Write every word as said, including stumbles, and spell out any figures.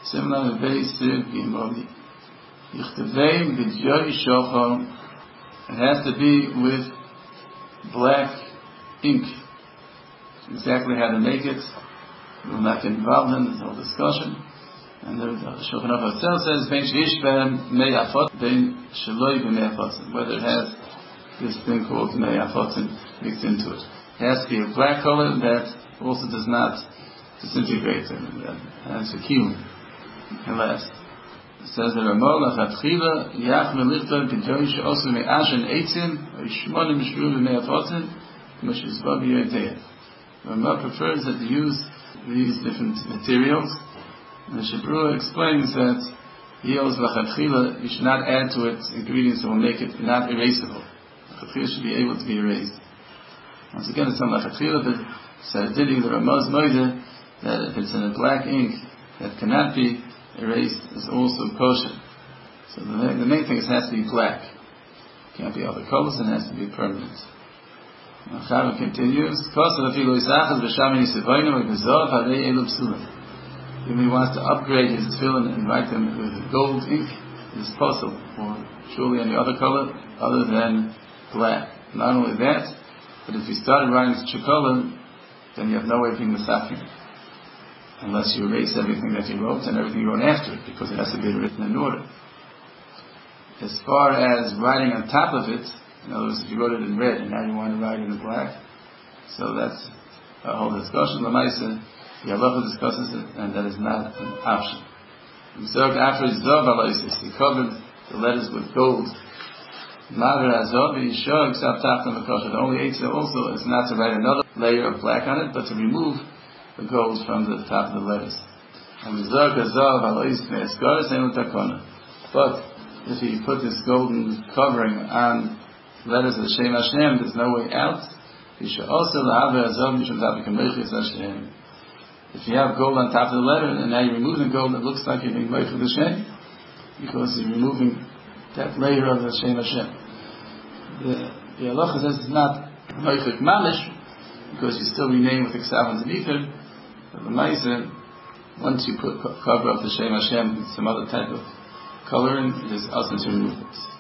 Similar to base Gimoli. Yichtevei b'dyoy shochom. It has to be with black ink. Exactly how to make it. We will not get involved in this whole discussion. And the Shulchan Aruch itself says, "Ben sheish ben mei afot, ben sheloi b'mei afotim." Whether it has this thing called mei afotim mixed into it. It has to be a black color that also does not disintegrate, and that has a kiyum. And last, it says that Ramah lachatchila yach melichta b'dyoy she'osu me'ashen eitzim v'yishmonim mishru b'mei afotim m'shizba b'yoteyev. Ramah prefers that you use these different materials. And the Shibru explains that Yos Lachatchila, you should not add to it ingredients that will make it not erasable. Lachatchila should be able to be erased. Once again, it's on Lachatchila, but Saradidi, the Ramaz Moide, that if it's in a black ink that cannot be erased, is also kosher. So the, the main thing is it has to be black. It can't be other colors, and it has to be permanent. Chava continues, if he wants to upgrade his tefillin and write them with gold ink, it is possible, or surely any other color other than black. Not only that, but if you started writing such a color, then you have no way of being misafim, unless you erase everything that you wrote and everything you wrote after it, because it has to be written in order. As far as writing on top of it, in other words, if you wrote it in red and now you want to write it in black, so that's a whole discussion. Lamaisa, the halacha discusses it, and that is not an option. After his Zav Aloisis, he covered the letters with gold. Maver Azov, Yishah, except Tachtam Akosha. The only eitzah also is not to write another layer of black on it, but to remove the gold from the top of the letters. And Zav Aloisis, Me'eskaris, and Utakona. But if he put this golden covering on letters of the Shem Hashem, there's no way out. Yishah also, Lahaver Azov, Yishah Tapik Amechiz Hashem. If you have gold on top of the letter, and now you remove the gold, it looks like you're being made for the Shem, because you're removing that layer of the Shem Hashem. The, the halacha says it's not Meichik Mamish, because you still rename with the Ksav underneath it. But the Maisa, once you put cover up the Shem Hashem with some other type of coloring, it is also to remove it.